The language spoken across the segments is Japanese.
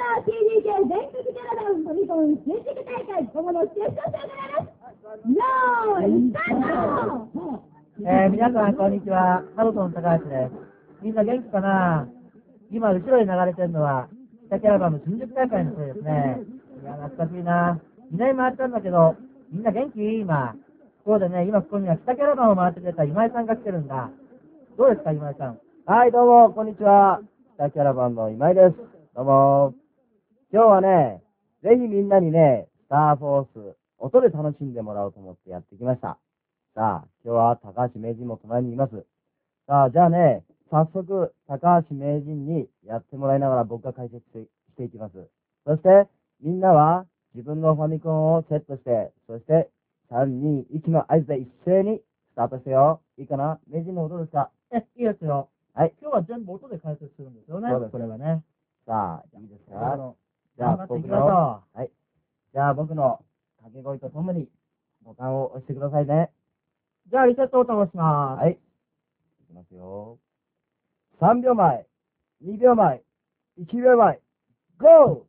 TDK 全国キャラバンファミコン正式大会今後の決勝戦です。よーい、スタート。 皆さん、こんにちは。ハロソン高橋です。みんな元気かな？今、後ろに流れてるのは、北キャラバンの新宿大会の声ですね。いや、懐かしいな。南回ったんだけど、みんな元気今。そうでね、今ここには北キャラバンを回ってくれた今井さんが来てるんだ。どうですか、今井さん。 はい、どうも、こんにちは。北キャラバンの今井です。どうも。今日はね、ぜひみんなにね、スターフォース、音で楽しんでもらおうと思ってやってきました。さあ、今日は高橋名人も隣にいます。さあ、じゃあね、早速、高橋名人にやってもらいながら僕が解説していきます。そして、みんなは自分のファミコンをセットして、そして、3、2、1の合図で一斉にスタートしてよ。いいかな？名人の音ですか？ いいですよ。 はい。 今日は全部音で解説するんですよね。 そうです。 これはね。 さあ、いいですか？じゃあ、 頑張っていきましょう。 はい。じゃあ、僕の掛け声とともにボタンを押してくださいね。 じゃあ、リセットボタンを押します。 はい。いきますよ。3秒前、2秒前、1秒前、GO!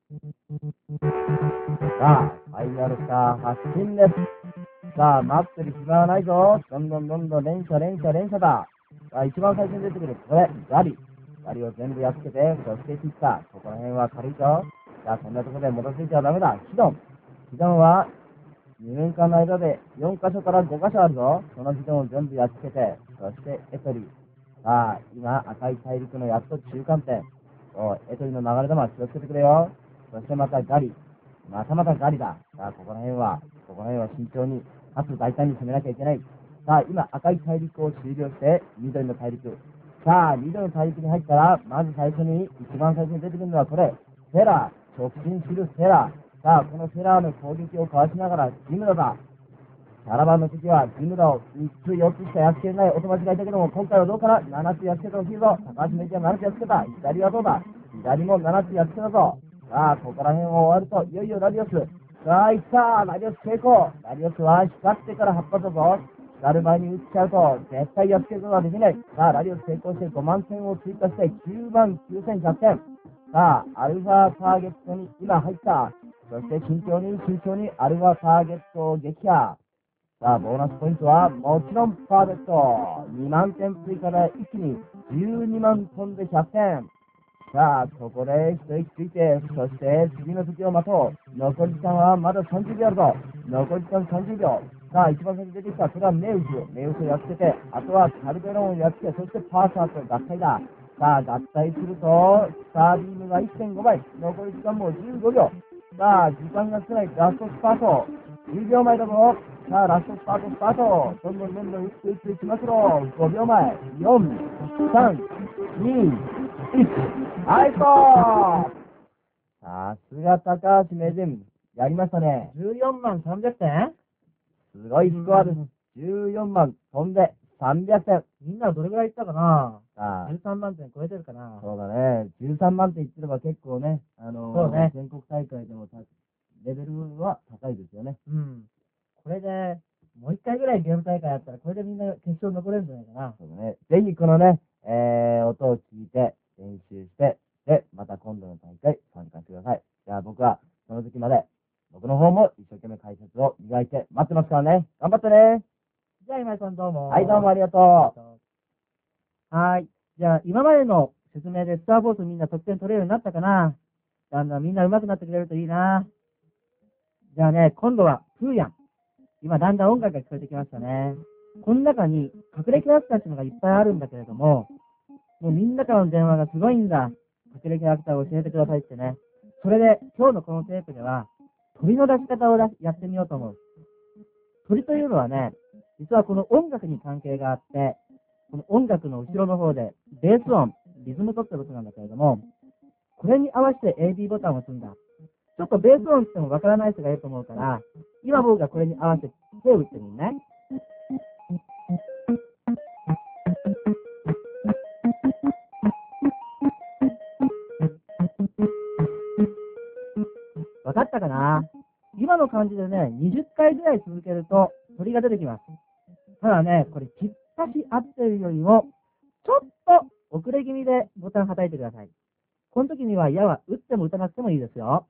さあ、ファイナルスター発進です。さあ、待ってる暇はないぞ。どんどん連射だ。さあ、一番最初に出てくる、これ、ガリ。ガリを全部やっつけて、そしてピッカ。ここら辺は軽いぞ。さあ、こんなところで戻っていちゃダメだ。ヒドン。ヒドンは、2年間の間で4箇所から5箇所あるぞ。そのヒドンを全部やっつけて、そしてエトリ。さあ、今、赤い大陸のやっと中間点。エトリの流れ玉気をつけてくれよ。そしてまたガリ。またガリだ。さあ、ここら辺は慎重に、かつ大胆に攻めなきゃいけない。さあ、今、赤い大陸を終了して、緑の大陸。さあ、緑の大陸に入ったら、まず最初に、一番最初に出てくるのはこれ。セラー。直進するセラー。さあ、このセラーの攻撃をかわしながら、ジムダだ。キャラバンの敵は、ジムダを3つ、4つしかやっつけないお友達がいたけども、今回はどうかな？ 7 つやっつけてほしいぞ。高橋名人は7つやっつけた。左はどうだ？左も7つやっつけたぞ。さあ、ここら辺を終わると、いよいよラディオス。さあ、いった。ラディオス成功。ラディオスは光ってから8発だぞ。光る前に撃っちゃうと、絶対やっつけることはできない。さあ、ラディオス成功して5万点を追加して9万9100点。さあ、アルファターゲットに今入った。そして慎重にアルファターゲットを撃破。さあ、ボーナスポイントはもちろんパーフェクト。2万点追加で一気に12万トンで100点。さあ、ここで一息ついて、そして次の時を待とう。残り時間はまだ30秒あるぞ。残り時間30秒。さあ、一番先に出てきた、それはメウス。メウスをやっつけて、あとはカルデロンをやっつけ、そしてパーサーと合体だ。さあ、合体すると、スタービームが 1.5 倍。残り時間も15秒。さあ、時間が少ないラストスパート。10秒前だぞ。さあ、ラストスパート。どんどん打っていきますろ。5秒前。4、3、2、1。はい、ストップ。さすが高橋名人。やりましたね。 14万300点？ すごいスコアです。14万飛んで300点。 みんなどれぐらいいったかな？ ああ、 13万点超えてるかな？ そうだね。13万点いってれば結構ね、 そうね。 全国大会でもレベルは高いですよね。 うん。これで、もう一回ぐらいゲーム大会やったら、これでみんな決勝残れるんじゃないかな。 そうだね。ぜひこのね、音を聞いて、練習して、で、また今度の大会参加してください。じゃあ僕は、その時まで、僕の方も一生懸命解説を磨いて待ってますからね。頑張ってね。 じゃあ今井さんどうも。 はい、どうもありがとう。 はい。じゃあ今までの説明でスターフォースみんな得点取れるようになったかな？だんだんみんな上手くなってくれるといいな。じゃあね、今度はプーヤン。今だんだん音楽が聞こえてきましたね。この中に隠れキャラクターっていうのがいっぱいあるんだけれども、もうみんなからの電話がすごいんだ。隠れキャラクターを教えてくださいってね。それで今日のこのテープでは鳥の出し方をやってみようと思う。鳥というのはね、実はこの音楽に関係があって、この音楽の後ろの方でベース音、リズム取ってることなんだけれども、これに合わせて AB ボタンを押すんだ。ちょっとベース音ってもわからない人がいると思うから、今僕がこれに合わせて手を打ってみるね。わかったかな？今の感じでね、20回ぐらい続けると鳥が出てきます。ただね、これきっぱし合ってるよりも、ちょっと遅れ気味でボタン叩いてください。 この時には矢は撃っても撃たなくてもいいですよ。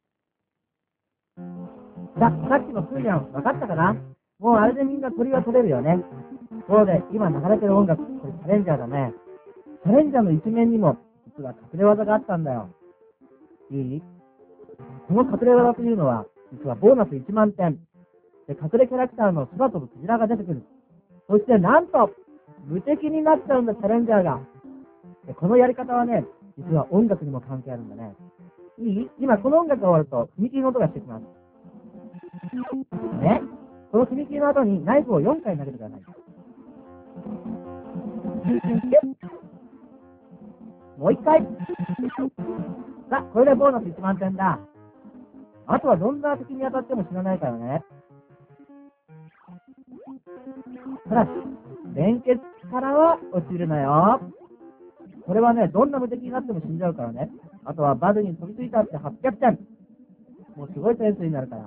さっきのプーヤン、分かったかな？もうあれでみんな鳥は取れるよね。そうで、今流れてる音楽、これチャレンジャーだね。チャレンジャーの一面にも、実は隠れ技があったんだよ。いい？この隠れ技というのは、実はボーナス1万点。で、隠れキャラクターの空飛ぶクジラが出てくる。そしてなんと、無敵になっちゃうんだ、チャレンジャーが。で、このやり方はね、実は音楽にも関係あるんだね。いい？今この音楽が終わると、踏切の音がしてきます。ね。この踏切の後にナイフを4回投げてください。もう1回。さあ、これでボーナス1万点だ。あとはどんな敵に当たっても死なないからね。ただし、連結からは落ちるなよ。これはね、どんな無敵になっても死んじゃうからね。あとはバルに飛びついたって800点。もうすごい点数になるから。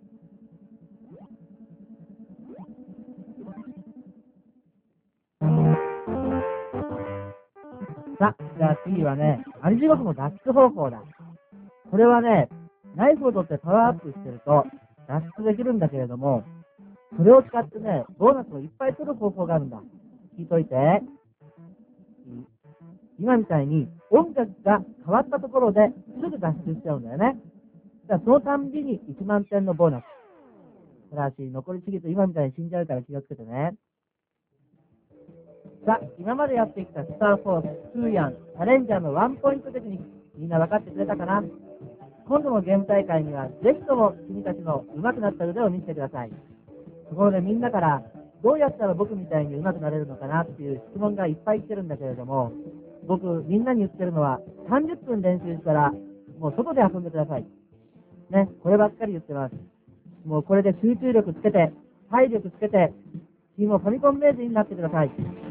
さあ、じゃあ次はね、兄地獄の脱出方法だ。これはね、ナイフを取ってパワーアップしてると脱出できるんだけれども、それを使ってね、ボーナスをいっぱい取る方法があるんだ。聞いといて。今みたいに音楽が変わったところですぐ脱出しちゃうんだよね。じゃあそのたんびに1万点のボーナス。ただし、残りすぎると今みたいに死んじゃうから気をつけてね。さあ、今までやってきたスターフォース、プーヤン、チャレンジャーのワンポイントテクニック、みんな分かってくれたかな？今度のゲーム大会には、ぜひとも君たちの上手くなった腕を見せてください。ところでみんなから、どうやったら僕みたいに上手くなれるのかなっていう質問がいっぱい来てるんだけれども、僕、みんなに言ってるのは、30分練習したら、もう外で遊んでください。ね、こればっかり言ってます。もうこれで集中力つけて、体力つけて、君もファミコン名人になってください。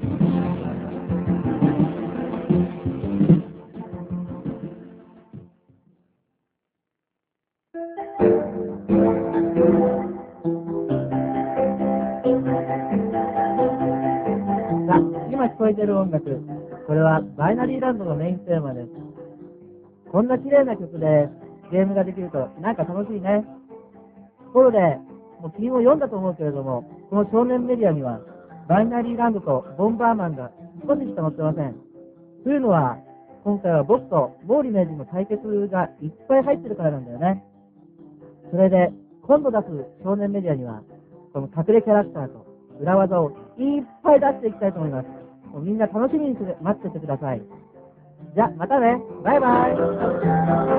さあ、今聞こえてる音楽、これはバイナリーランドのメインテーマです。こんな綺麗な曲でゲームができるとなんか楽しいね。ところで、もう君も読んだと思うけれども、この少年メディアにはバイナリーランドとボンバーマンが少ししか載ってません。というのは、今回は僕と毛利名人の対決がいっぱい入ってるからなんだよね。それで、今度出す少年メディアには、この隠れキャラクターと裏技をいっぱい出していきたいと思います。もうみんな楽しみに待っててください。じゃあ、またね。バイバイ。